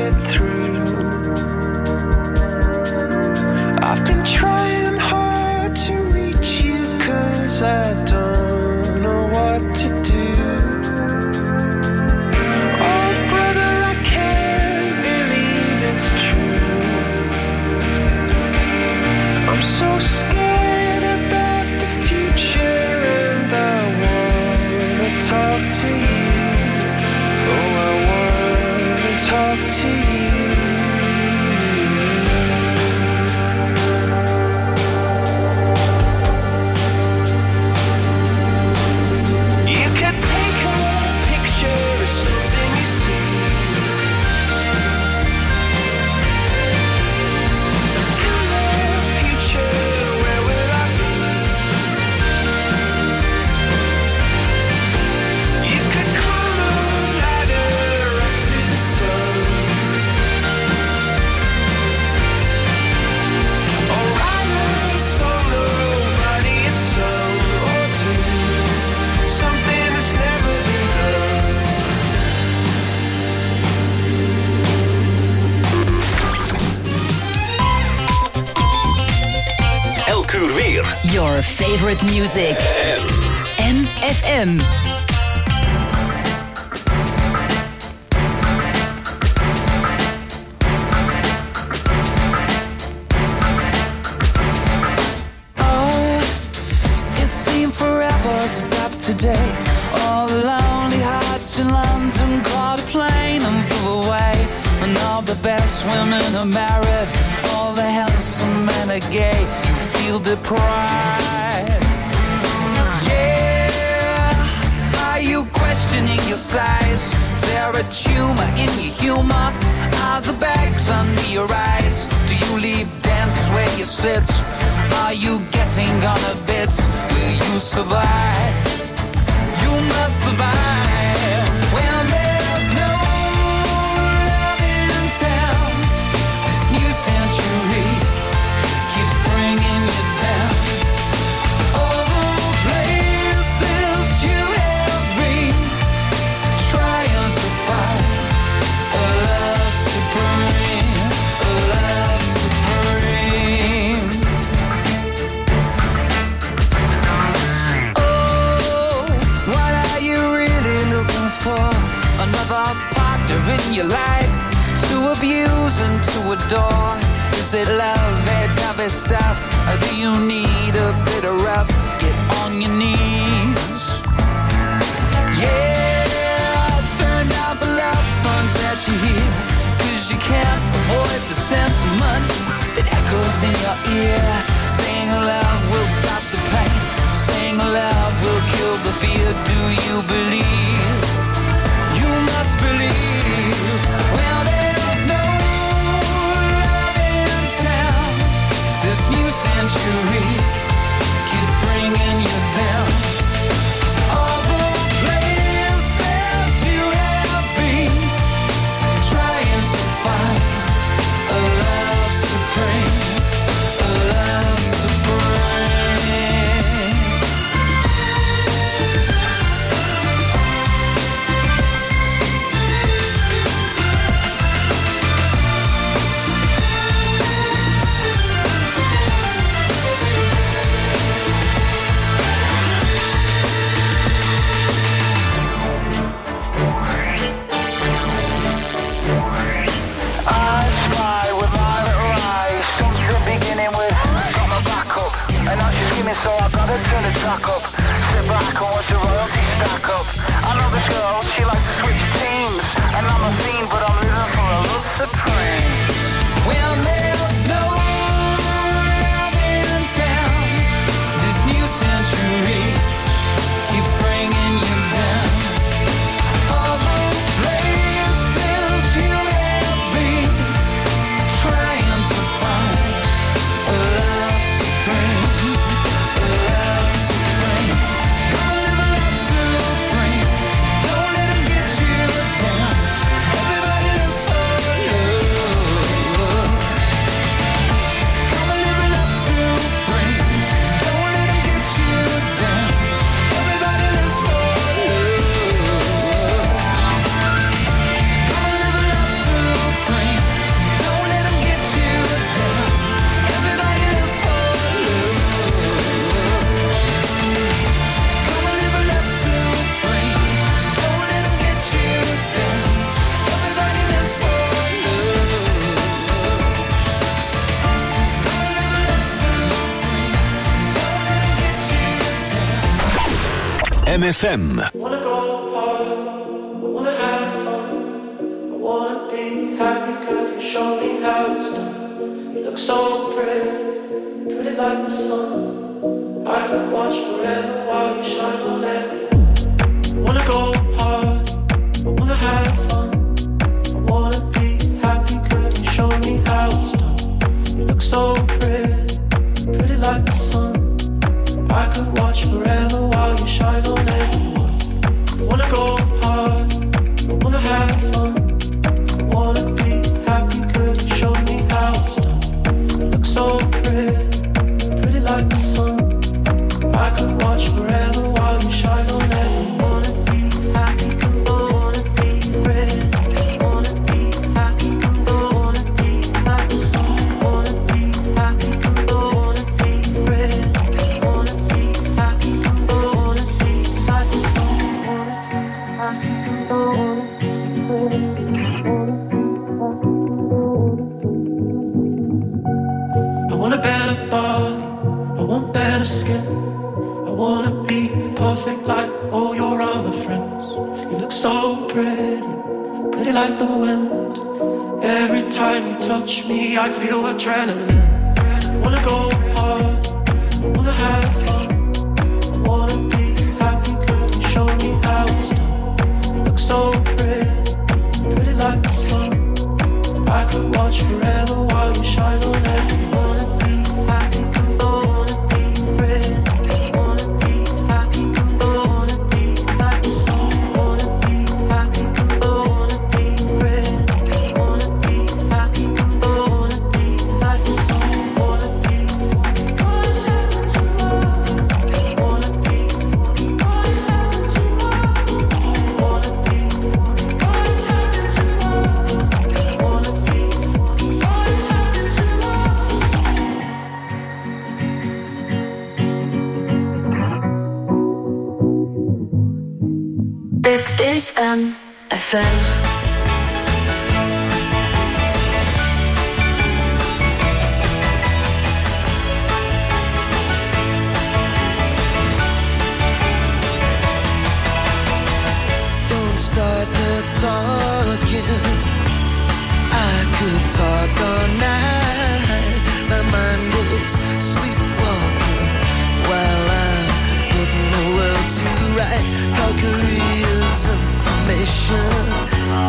get through. I've been trying hard to reach you, 'cause I don't know what to do. Oh brother, I can't believe it's true. I'm so scared about the future, and I wanna talk to you. Oh, I wanna talk to you. You could take a picture of something you see. In the future, where will I be? You could climb a ladder up to the sun, or write a song of body and soul, or do something that's never been done. Elk uur weer. Your favorite music. MFM. Oh, it seemed forever stopped today. All the lonely hearts in London caught a plane and flew away. And all the best women are married, all the handsome men are gay. You feel deprived. Yeah, are you questioning your size? Is there a tumor in your humor? Are the bags under your eyes? Do you leave dance where you sit? Are you getting on a bit? Will you survive? You must survive when there's no love in town. This new century keeps bringing you down. All the places you have been, trying to find a love supreme, a love supreme. Oh, what are you really looking for? Another partner in your life to abuse and to adore? Is it love, that heavy stuff? Or do you need a bit of rough? Get on your knees. Yeah, turn down the love songs that you hear, 'cause you can't avoid the sentiment that echoes in your ear. Saying love will stop the pain, saying love will kill the fear. Do you believe? You must believe. Well, there's no love in town. This new century keeps bringing you down. All the places you have been, trying to find a love supreme, a love supreme. I spy with my little eyes, something beginning with got my back up, and now she's skimming, so I gotta turn the track up. Sit back and watch the royalty stack up. I know this girl, she likes to switch teams, and I'm a fiend, but I'm living for a love supreme. Well, there's no love in town. This new century keeps bringing you down. All the places you have been, trying to find a love supreme, a love supreme. Gonna live a love supreme. Don't let 'em get you MFM. Wanna go hard, I wanna have fun, I wanna be happy, could you show me how it's done? You look so pretty, pretty like the sun. I could watch forever while you shine on everyone. I wanna go hard, I wanna have fun, I wanna be happy, could you show me how it's done? You look so pretty, pretty like the sun. I could watch forever while you shine on everyone. I wanna go hard, I wanna have fun, I wanna be happy, could you show me how it's done? You look so pretty, pretty like the sun. I could watch forever while you shine on everyone. Wanna be happy, wanna be pretty, wanna be happy, wanna be like the sun. Wanna be happy, wanna be pretty. I want a better body, I want better skin, I wanna be perfect like all your other friends. You look so pretty, pretty like the wind. Every time you touch me I feel adrenaline. I wanna go hard, I wanna have fun, I wanna be happy, could you show me how it's done? You look so pretty, pretty like the sun. I could watch forever while you shine on everyone. Wanna be happy, wanna be pretty, wanna be happy, wanna be like the sun. Wanna be happy, wanna be pretty, wanna be happy, wanna be like the sun. Wanna be what's happened to love? Wanna be what's happened to love? Wanna be what's happened to love? Wanna be what's happened to love? Dit is MFM. Don't start the talking. I could talk all night. My mind is sleepwalking while I'm putting the world to right. Calgary's information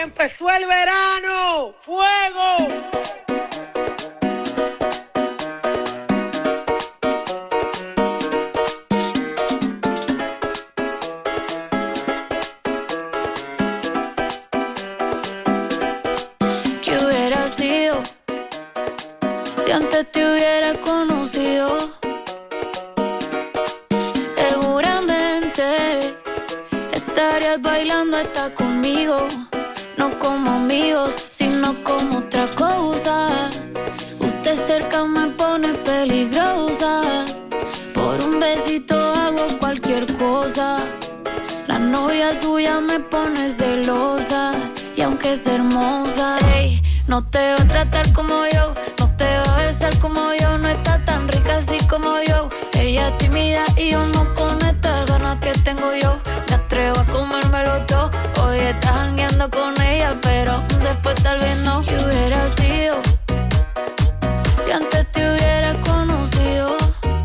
empezó el verano. ¡Fuego! ¿Qué hubiera sido si antes te hubiera conocido? Seguramente estarías bailando hasta conmigo. No como amigos, sino como otra cosa. Usted cerca me pone peligrosa. Por un besito hago cualquier cosa. La novia suya me pone celosa. Y aunque es hermosa, ey, no te va a tratar como yo. No te va a besar como yo. No está tan rica así como yo. Ella es tímida y yo no con estas ganas que tengo yo. Me atrevo a comérmelo todo. Hoy estás jangueando con ella, pero después tal vez no. ¿Qué hubiera sido si antes te hubiera conocido?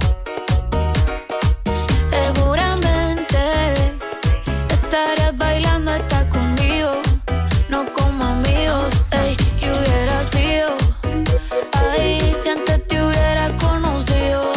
Seguramente estarías bailando hasta conmigo. No como amigos, ey. ¿Qué hubiera sido? Ay, si antes te hubiera conocido.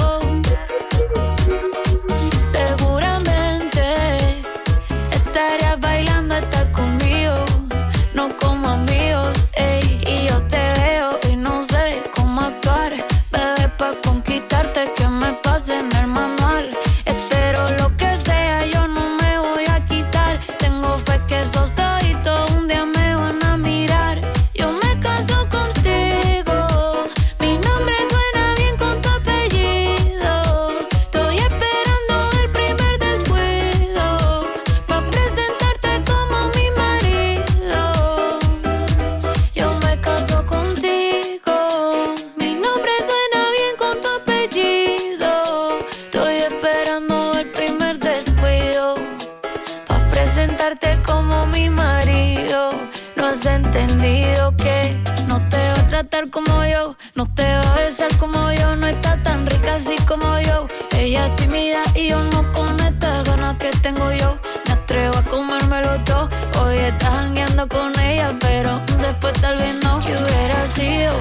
Seguramente estarías bailando hasta conmigo. No como amigos, ey. Y yo te veo y no sé cómo actuar. Bebé, pa' conquistarte que me pase en el manual. Espero lo que sea, yo no me voy a quitar. Tengo fe que esos ojitos un día me van a mirar. Yo me caso contigo. Mi nombre suena bien con tu apellido. Estoy esperando el primer descuido pa' presentarte como mi marido. Yo me caso contigo. Mi nombre suena bien con tu apellido. Estoy esperando el primer descuido pa' presentarte como mi marido. No has entendido que no te va a tratar como yo. No te va a besar como yo. No está tan rica así como yo. Ella es tímida y yo no con estas ganas que tengo yo. Me atrevo a comérmelo todo. Hoy estás jangueando con ella, pero después tal vez no. ¿Qué hubiera sido?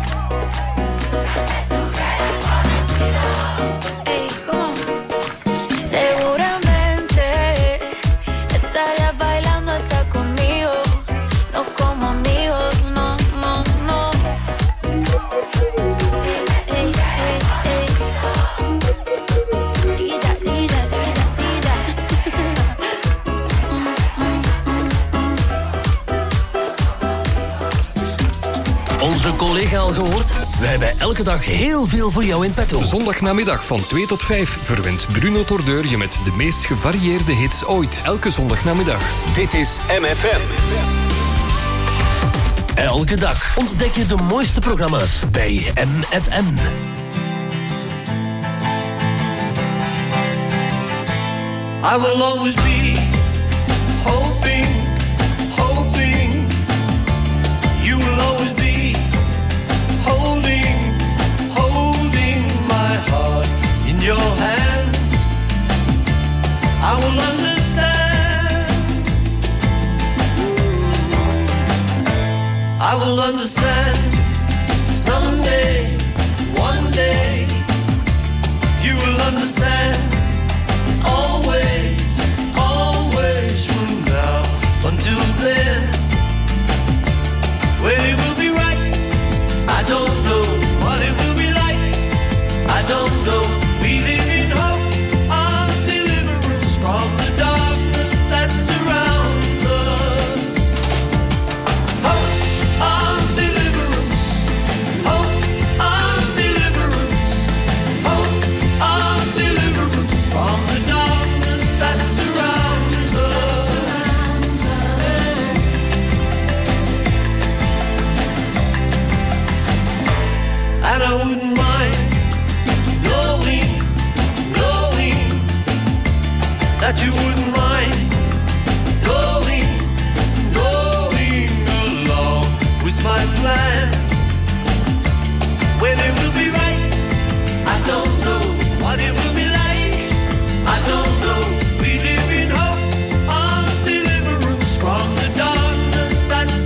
Ey, ¿cómo? Seguramente estarías bailando hasta conmigo. No como amigos, no, no, no. Ey, ey, ey, ey. Chiquilla, chiquilla, chiquilla, chiquilla. 'Onze collega al gehoord? We hebben elke dag heel veel voor jou in petto. Zondagnamiddag van 2 tot 5 verwint Bruno Tordeur je met de meest gevarieerde hits ooit. Elke zondagnamiddag. Dit is MFM. Elke dag ontdek je de mooiste programma's bij MFM. I will always be hoping, hoping. You will always be holding, holding my heart in your hand. I will understand. I will understand someday, one day. You will understand. Always, always from now until then. When it will be right, I don't know. What it will be like, I don't know. We live in hope of deliverance from the darkness that surrounds us. Hope of deliverance. Hope of deliverance. Hope of deliverance from the darkness that surrounds us. And I wouldn't mind knowing, knowing that you wouldn't mind going, going along with my plan. When it will be right, I don't know. What it will be like, I don't know. We live in hope of deliverance from the darkness that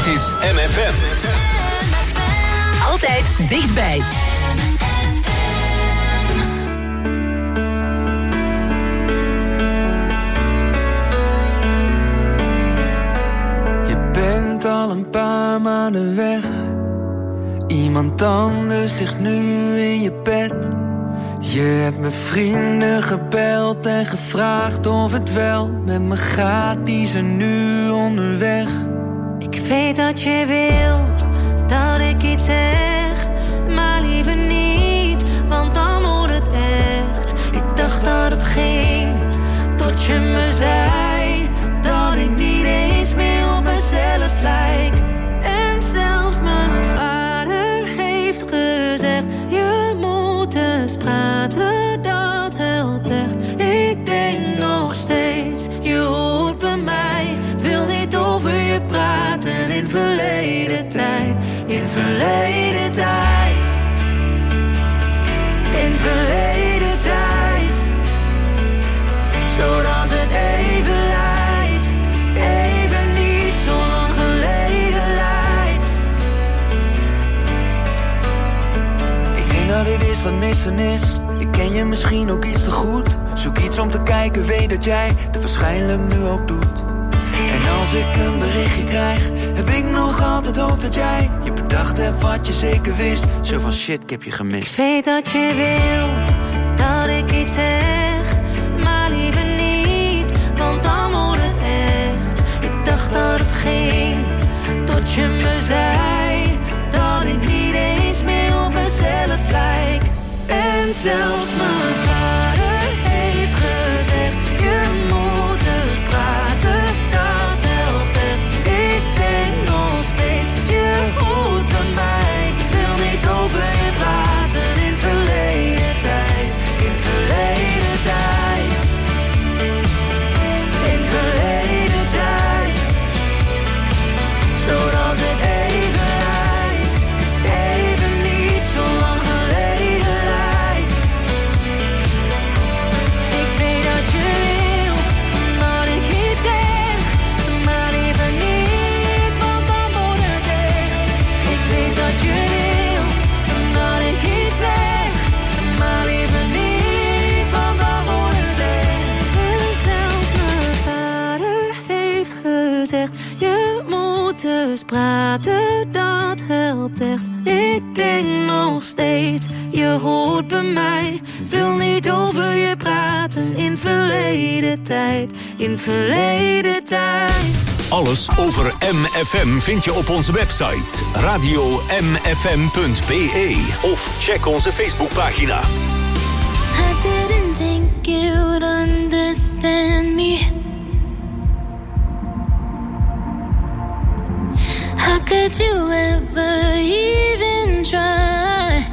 Dit is MFM. Altijd dichtbij. Je bent al een paar maanden weg. Iemand anders ligt nu in je bed. Je hebt mijn vrienden gebeld en gevraagd of het wel met me gaat. Die zijn nu onderweg. Ik weet dat je wil dat ik iets zeg, maar liever niet, want dan moet het echt. Ik dacht dat het ging, tot je me zei dat ik niet eens meer op mezelf lijk. En zelfs mijn vader heeft gezegd, je moet eens praten, dat helpt echt. Ik denk nog steeds, je hoort bij mij, wil niet over je praten. In verleden tijd, in verleden tijd, in verleden tijd, zodat het even lijkt, even niet zo lang geleden lijkt. Ik denk dat dit is wat missen is. Ik ken je misschien ook iets te goed. Zoek iets om te kijken, weet dat jij het waarschijnlijk nu ook doet. En als ik een berichtje krijg, heb ik nog altijd hoop dat jij je bedacht hebt wat je zeker wist. Zo van shit, ik heb je gemist. Ik weet dat je wil dat ik iets zeg, maar liever niet, want dan moet het echt. Ik dacht dat het ging, tot je me zei dat ik niet eens meer op mezelf lijk. En zelfs mijn vader heeft gezegd, je moet eens praten. Over je praten in verleden tijd, in verleden tijd, in verleden tijd, zodat het even lijkt, even niet zo lang geleden lijkt. Ik weet dat je wil, dat ik iets zeg, maar liever niet, want dan wordt het echt. Ik weet dat je wil. Je moet eens praten, dat helpt echt. Ik denk nog steeds, je hoort bij mij. Wil niet over je praten in verleden tijd, in verleden tijd. Alles over MFM vind je op onze website radiomfm.be of check onze Facebookpagina. I didn't think you'd understand me. How could you ever even try?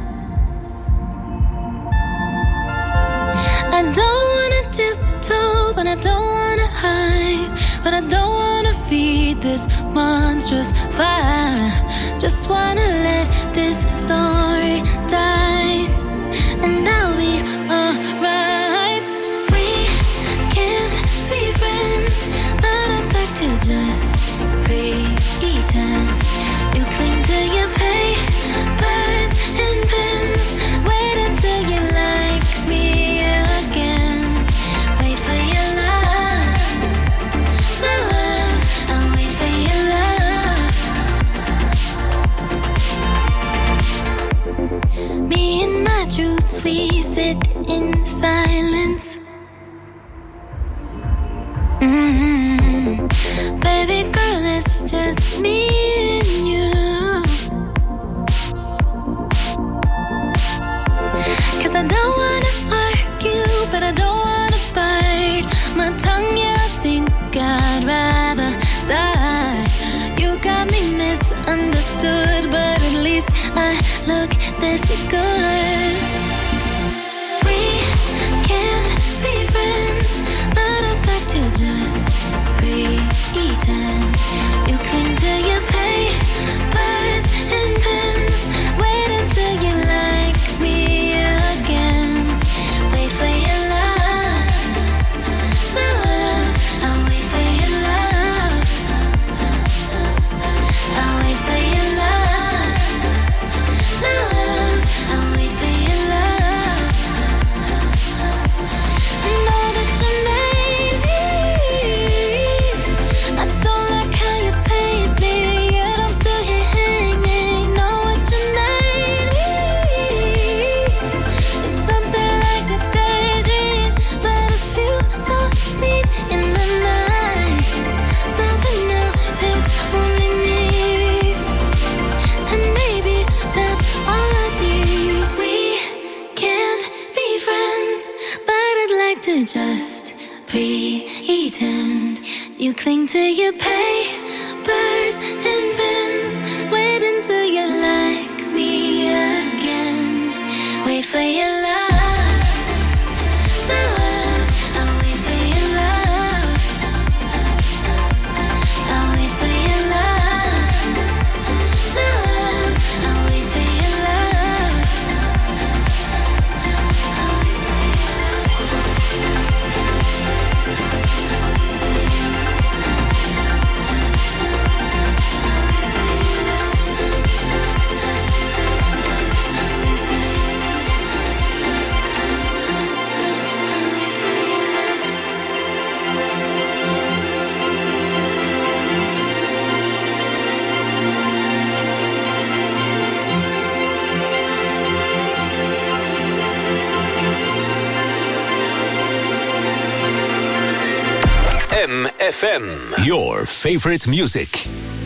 I don't wanna tiptoe, but I don't wanna hide. But I don't wanna feed this monstrous fire. Just wanna let this story die, and I'll be alright. We can't be friends, but I'd like to just pretend. You cling to your papers and pens. Wait until you like me again. Wait for your love, my love. I'll wait for your love. Me and my truths, we sit in silence. Baby girl, it's just me and you. 'Cause I don't wanna argue, but I don't wanna bite my tongue, yeah, I think I'd rather die. You got me misunderstood, but at least I look this good. We can't be friends, but I'd like to just pretend. You cling to your past. You cling to your papers and pens. Wait until you like me again. Wait for your love. I'll wait for your love. I'll wait for your love. I'll wait for your love. MFM, your favorite music.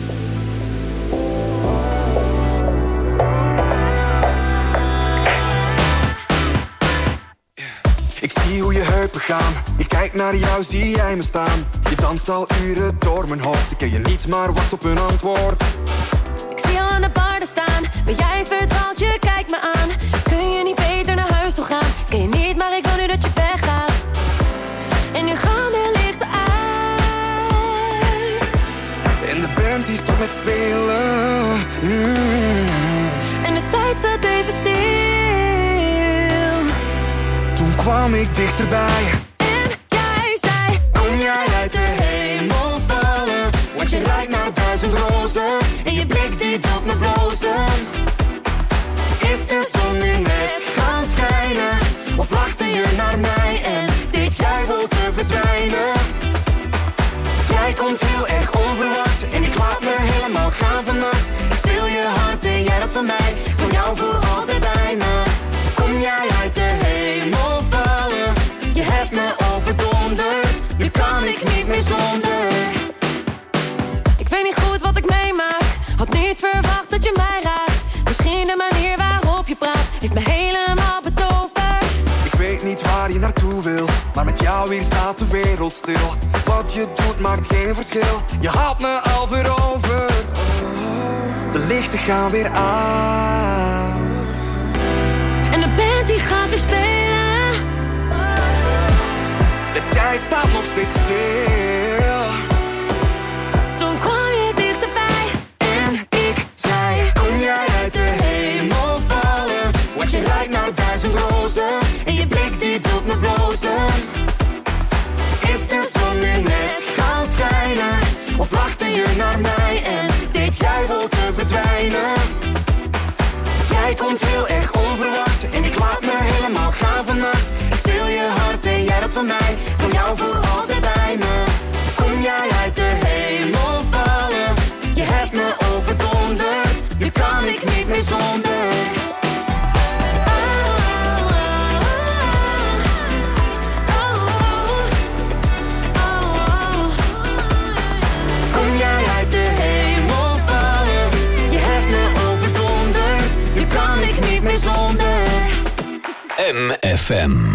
Ik zie hoe je heupen gaan. Ik kijk naar jou, zie jij me staan. Je danst al uren door mijn hoofd. Ik ken je niet, maar wacht op een antwoord. Ik zie jou aan de bar staan. Ben jij verdwaald, je kijkt me aan. Kun je niet beter naar huis toe gaan? Ken je niet, maar ik wil nu dat je weggaat. En nu gaan de lichten uit. En de band die stopt met spelen. En de tijd staat even stil. Toen kwam ik dichterbij. En jij zei: kom jij uit de hemel vallen? Want je ruikt naar 1000 rozen. En je blik die doet me blozen. Is de zon nu net gaan schijnen? Of lachte je naar mij en deed jij wolken verdwijnen? Jij komt heel erg onverwacht en ik laat me helemaal gaan vannacht. Ik stil je hart en jij dat van mij. Ik wil jou voor altijd bijna. Kom jij uit de hemel vallen? Je hebt me overdonderd. Nu kan ik niet meer zonder. ik weet niet goed wat ik meemaak. Had niet verwacht dat je mij raakt. Misschien de manier waarop je praat heeft me helemaal betoverd. Ik weet niet waar je naartoe wil, maar met jou hier staat de wereld stil. Wat je doet maakt geen verschil. Je had me al veroverd. De lichten gaan weer aan. En de band die gaat weer spelen. De tijd staat nog steeds stil. Toen kwam je dichterbij. En ik zei: kom jij uit de hemel vallen? Want je ruikt naar 1000 rozen. En je blik die doet me blozen. Is de zon nu net gaan schijnen? Of lachte je naar mij en deed jij wolken verdwijnen? Jij komt heel erg onverwacht en ik laat me helemaal gaan vannacht. Ik stil je hart en jij dat van mij. Ik wil jou voor altijd bij me. Kom jij uit de hemel vallen? Je hebt me overdonderd. Nu kan ik niet meer zonder. Kom jij uit de hemel vallen? Je hebt me overdonderd. Nu kan ik niet meer zonder. MFM.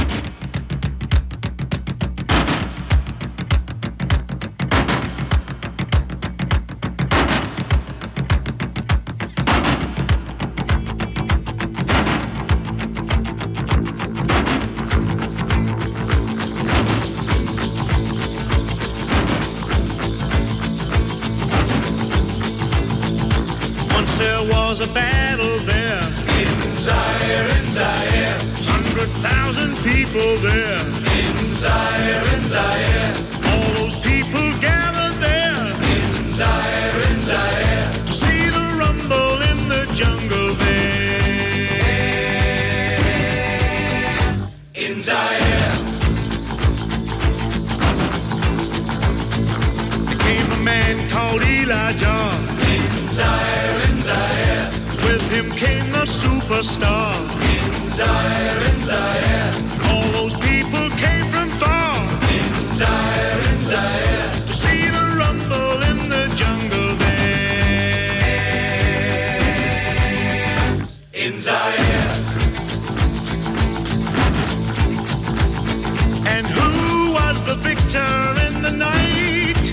There was a battle there in Zaire, 100,000 people there in Zaire, all those people gathered there in Zaire, to see the rumble in the jungle there in Zaire. There came a man called Elijah in Zaire. With him came the superstar in Zaire. All those people came from far in Zaire, to see the rumble in the jungle there in Zaire. And who was the victor in the night?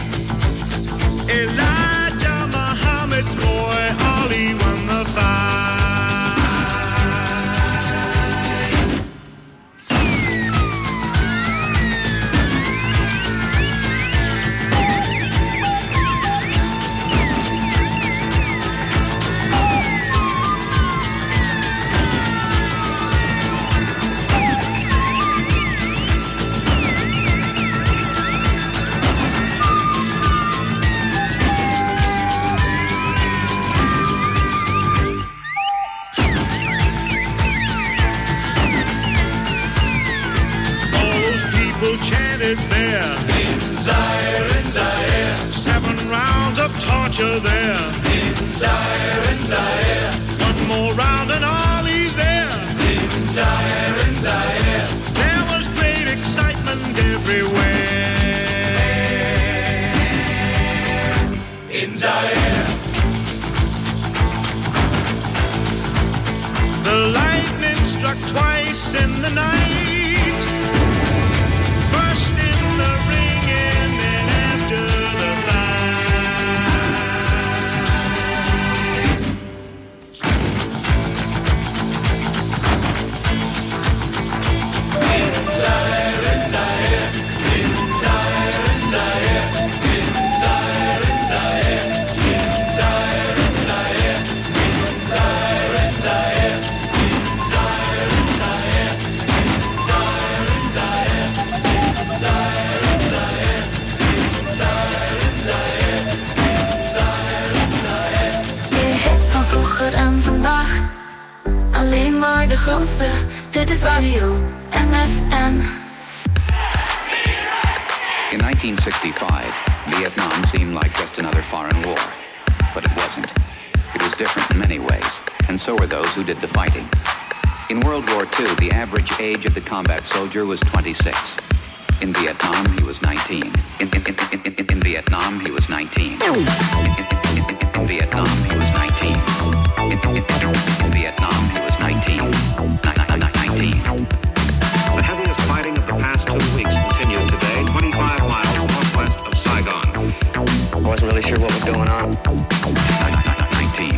In Zaire. 7 rounds of torture there. In Zaire. One more round and all he's there. In Zaire. There was great excitement everywhere. In Zaire. The lightning struck twice in the night. First in the ring and then after the In Zaire. In Zaire. In Zaire. In Zaire. In Zaire. In Zaire. In Zaire. In Zaire. In Zaire. In Zaire. Vroeger en vandaag, alleen maar de grootste. Dit is Radio MFM. In 1965, Vietnam seemed like just another foreign war. But it wasn't. It was different in many ways, and so were those who did the fighting. In World War II, the average age of the combat soldier was 26. In Vietnam, he was 19. In Vietnam, he was 19. In Vietnam, he was 19. In Vietnam, he was 19. 19. The heaviest fighting of the past 2 weeks continued today, 25 miles northwest of Saigon. I wasn't really sure what was going on. 19.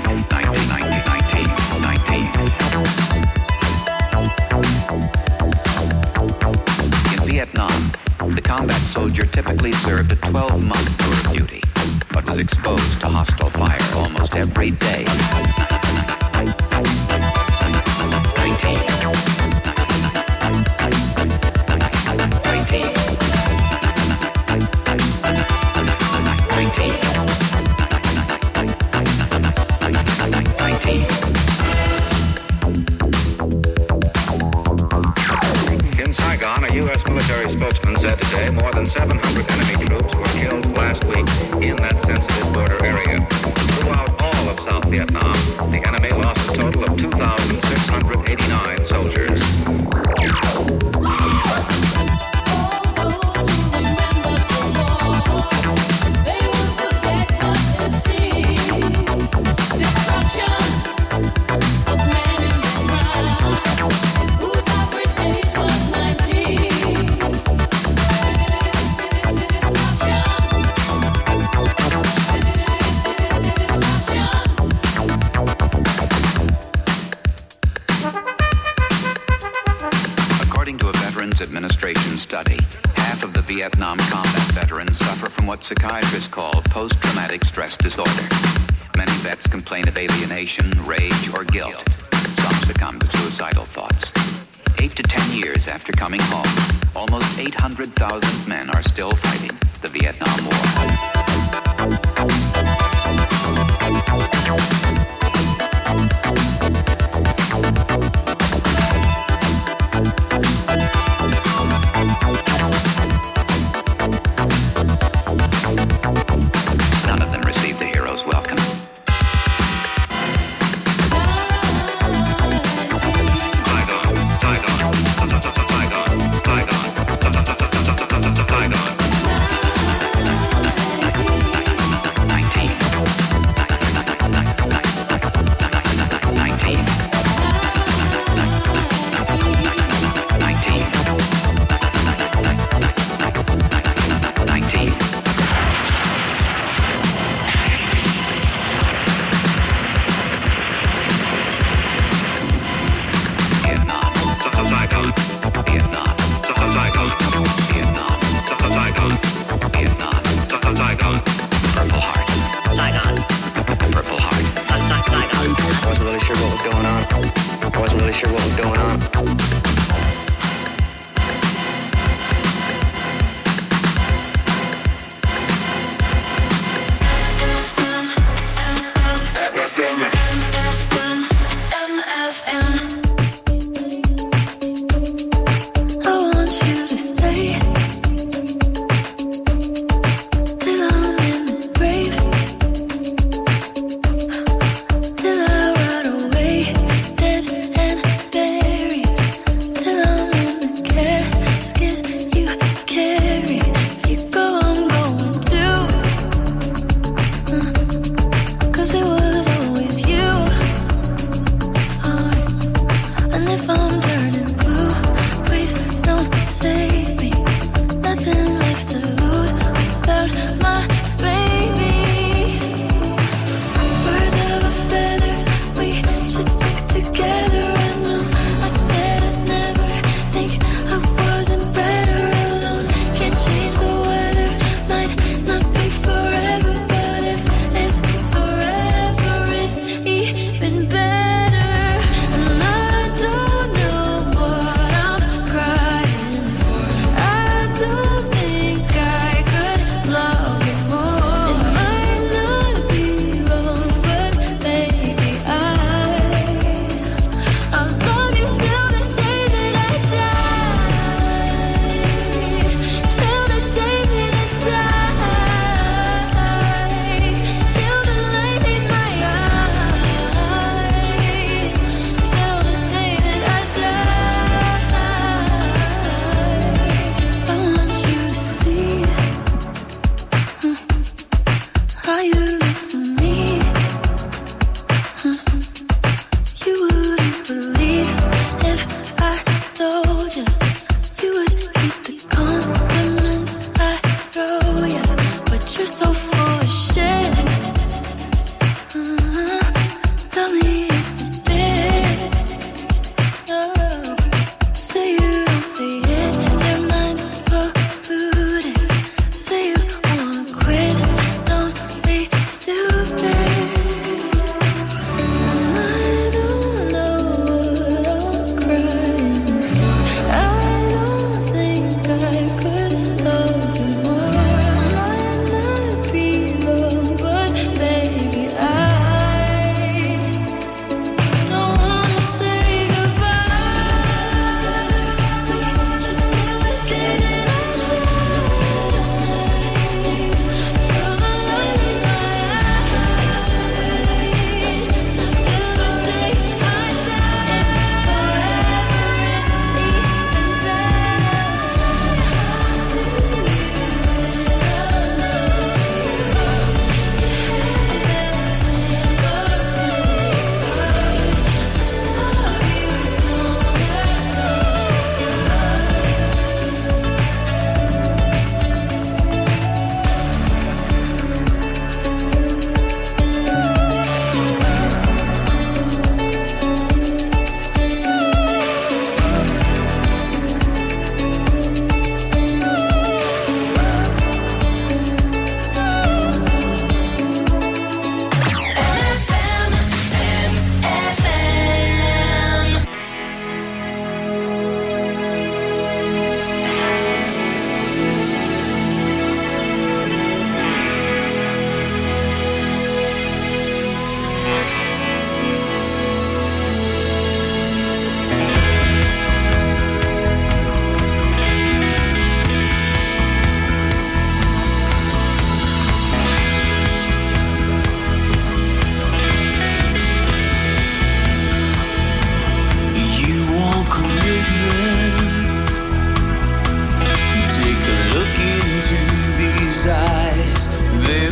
In Vietnam, the combat soldier typically served a 12-month tour of duty, but was exposed to hostile fire almost every day. 19. In Saigon, a U.S. military spokesman said today more than 700 enemy troops were killed last week in that sensitive border area. Throughout all of South Vietnam, the enemy lost a total of 2,689 soldiers. Administration study, half of the Vietnam combat veterans suffer from what psychiatrists call post-traumatic stress disorder. Many vets complain of alienation, rage, or guilt. Some succumb to suicidal thoughts. 8 to 10 years after coming home, almost 800,000 men are still fighting the Vietnam War. None of them received the hero's welcome.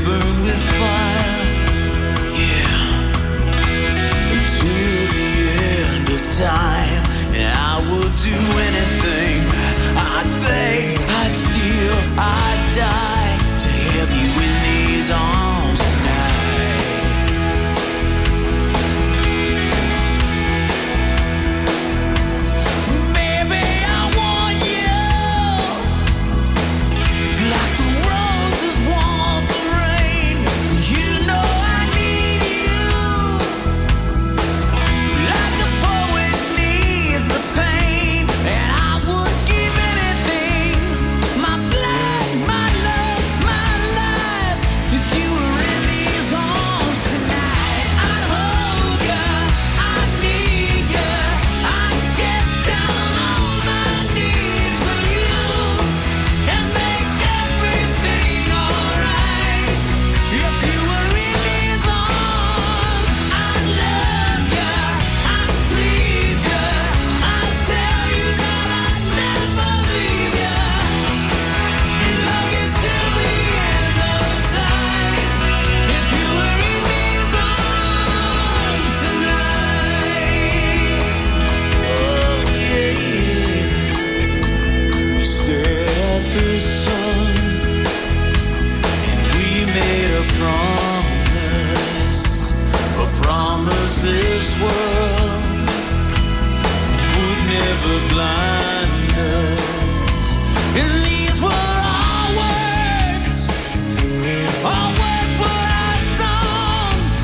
burn with fire. Yeah. Until the end of time. And I would do anything. I'd beg, I'd steal, I'd die to have you in these arms tonight. Baby, I want you like the roses want the rain. You know I need you like the poet needs the pain. And I would give anything, my blood, my love, my life, if you were in these arms tonight. I'd hold you, I'd need you, I'd get down on my knees for you and make everything alright. If you were in these arms, I'd love you, I'd please you, I'd tell you that I'd never leave you, and love you till the end of time. If you were in these arms tonight, oh yeah, we stared at the sun and we made a promise this world would never blind us. And these were our words were our songs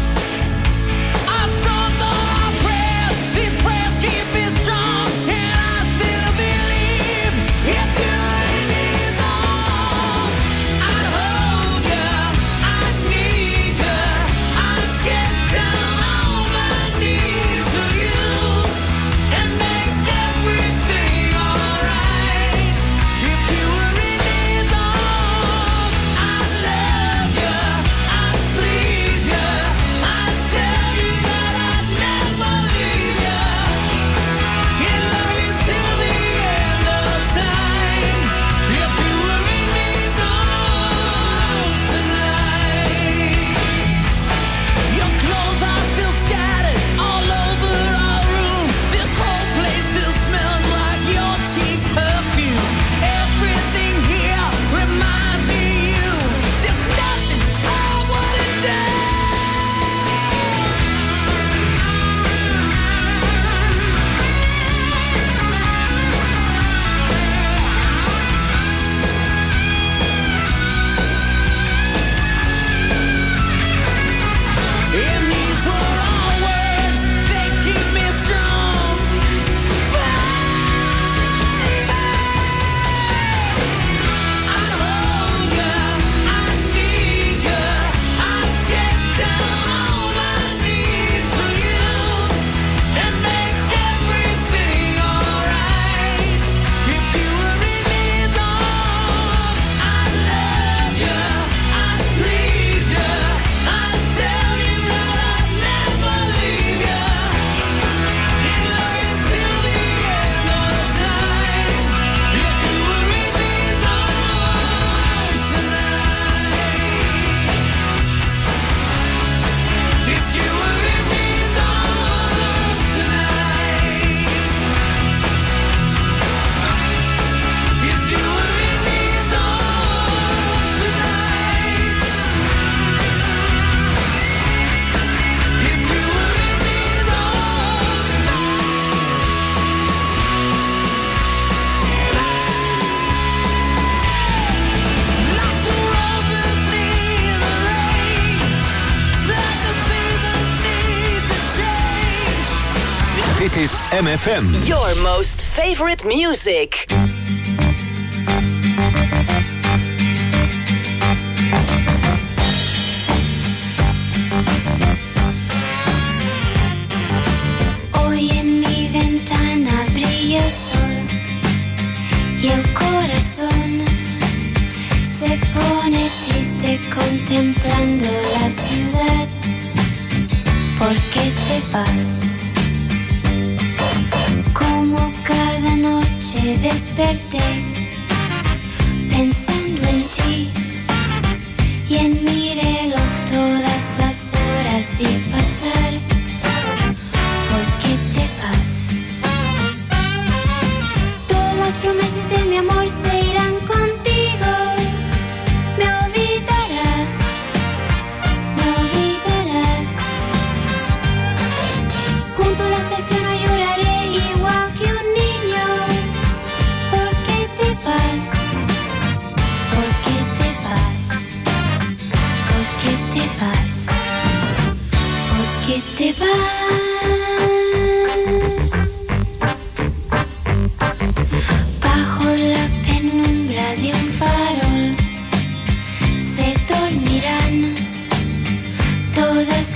are our prayers. These prayers keep me strong, and I still believe if you're in these arms, I'd hold you, I'd need you, I'd get down on my knees for you and make everything alright. If you were in these arms, I'd love you, I'd please you, I'd tell you that I'd never leave you, and love you till the end of time. If you were in these arms tonight. Your clothes are still scattered all over our room. This whole place still smells like your cheap perfume. Everything here reminds me of you. There's nothing I wouldn't do. And these were our words, they keep me strong. I'd hold you, I'd need you, I'd get down on my knees for you and make everything alright. If you were in these arms, I'd love you, I'd please you, I'd tell you that I'd never leave you, and love you till the end of time. If you were in these arms tonight. If you were in these arms tonight. If you were in these arms tonight. If you were in these like the roses need the rain, like the seasons need to change. Dit is MFM. Your most favorite music. Hoy en mi ventana brilla el sol y el corazón se pone triste contemplando la ciudad. ¿Por qué te vas? Como cada noche desperté pensando en ti y en mi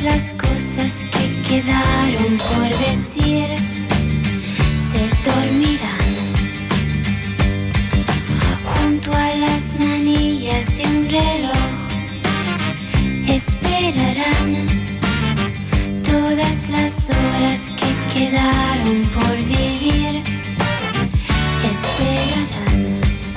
las cosas que quedaron por decir se dormirán junto a las manillas de un reloj. Esperarán todas las horas que quedaron por vivir. Esperarán.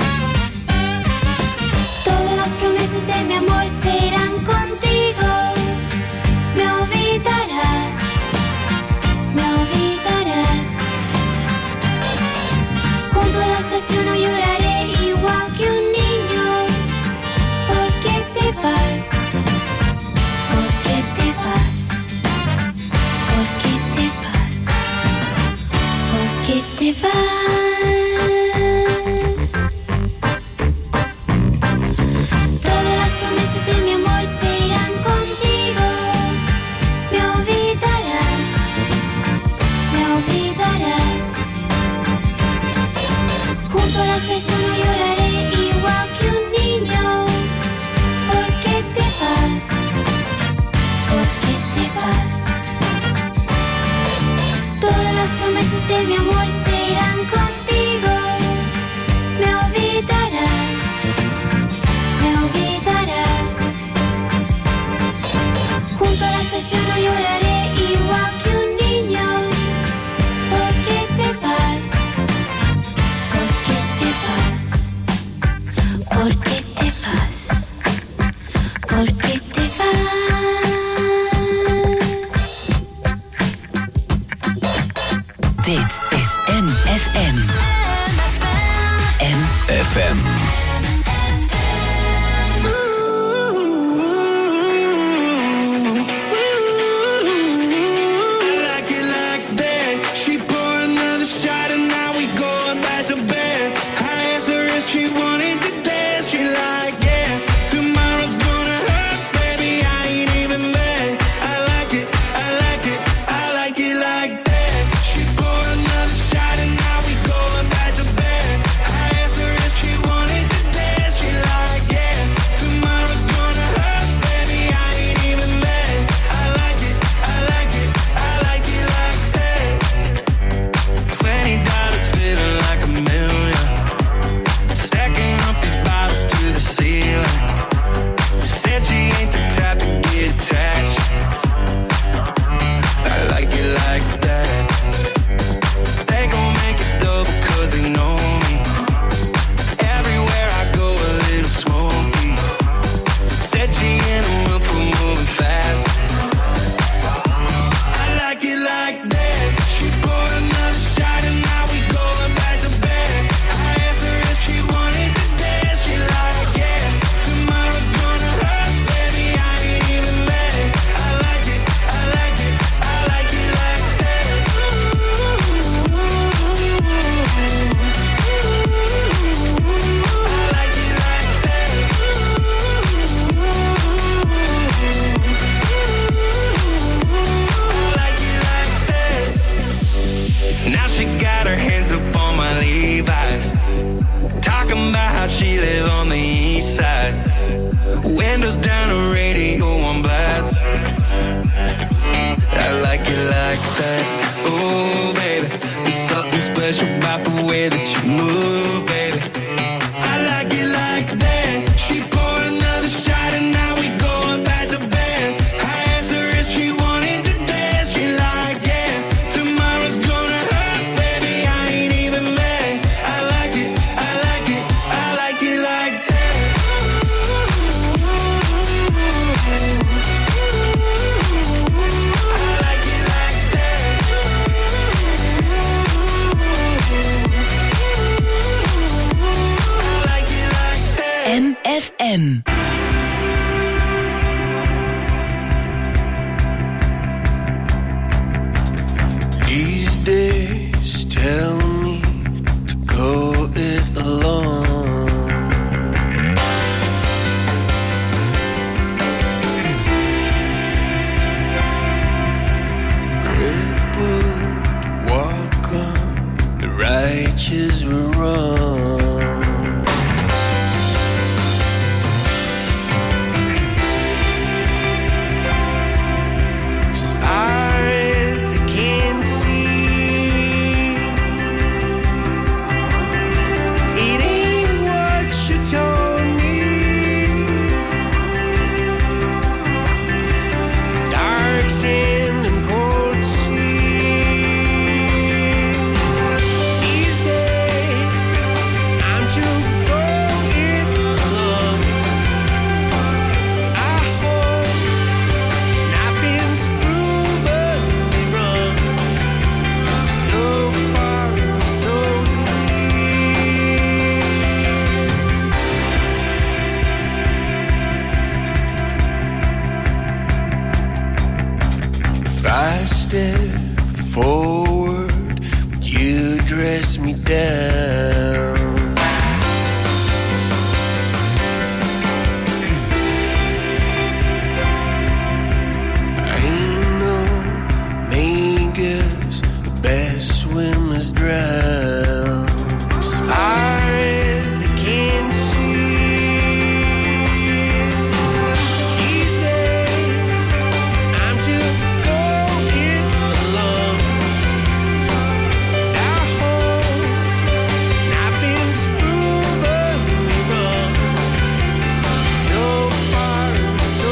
Todas las promesas de mi amor se irán contigo. Me olvidarás, me olvidarás. Junto a la estación no lloraré igual que un niño. ¿Por qué te vas? ¿Por qué te vas? ¿Por qué te vas? ¿Por qué te vas? Todas las promesas de mi amor se irán contigo. Me olvidarás, me olvidarás. Junto a la estación no lloraré igual que un niño. ¿Por qué te vas? ¿Por qué te vas? Todas las promesas de mi amor se irán contigo. Me olvidarás, me olvidarás. Junto a la estación no lloraré igual que un niño. ¿Por qué te vas? ¿Por qué te vas? ¿Por qué te vas? ¿Por qué te vas? Dit is MFM. FM. like it like that. She poured another shot and now we going back to bed. I asked her if she wanted to dance. She like, yeah, tomorrow's gonna hurt, baby, I ain't even mad. I like it, I like it, I like it like that. She poured another shot and now we going back to bed. I asked her if she wanted to dance. She like, yeah, tomorrow's gonna hurt, baby, I ain't even mad. I like it, I like it, I like it like that. $20 feeling like a million. Stacking up these bottles to the ceiling. Said she ain't the type to get attached. I like it like that. They gon' make it double cause they know me. Everywhere I go a little smoky. Said she in the mood for moving fast. I like it like that. She poured another shot and now we going back to bed. I asked her if she wanted to dance. She like, yeah, tomorrow's gonna hurt, baby, I ain't even mad. I like it, I like it, I like it like that. I like it like that. I like it like that. Now she got her hands up on my Levi's, talking about how she live on the east side. Windows down, the radio on blast. I like it like that. Ooh, baby, there's something special about the way that you move, baby. I like it like that. She poured another shot and now we going back to bed. I asked her if she wanted to dance. She like, yeah, tomorrow's gonna hurt, baby, I ain't even mad. I like it, I like it, I like it like that. I like it like that. I like it like that. MFM. These days tell me to go it alone. Crippled, walk on, the righteous will run. step forward, you dress me down. Ain't no Vegas, the best swimmers drown. As far as I can see, these days I'm just going along. I hope nothing's proven me wrong. So far, so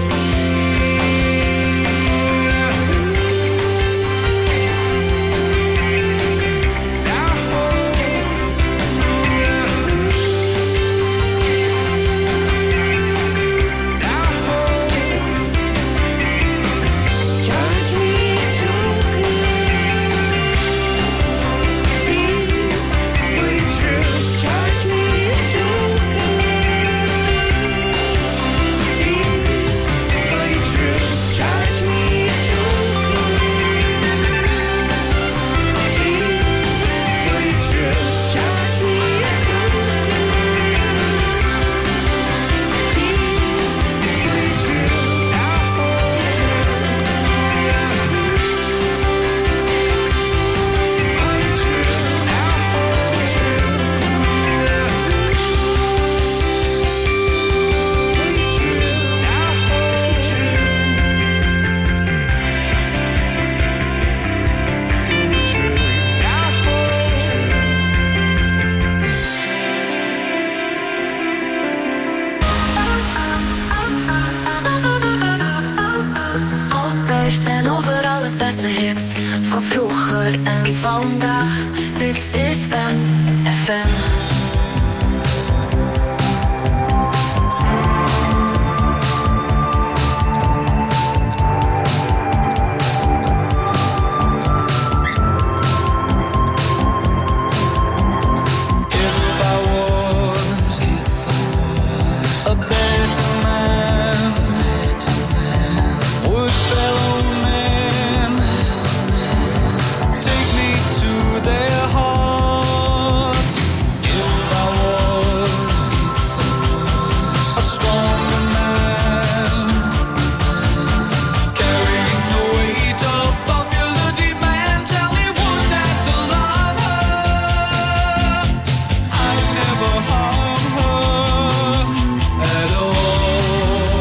En overal het beste hits van vroeger en vandaag. Dit is FM.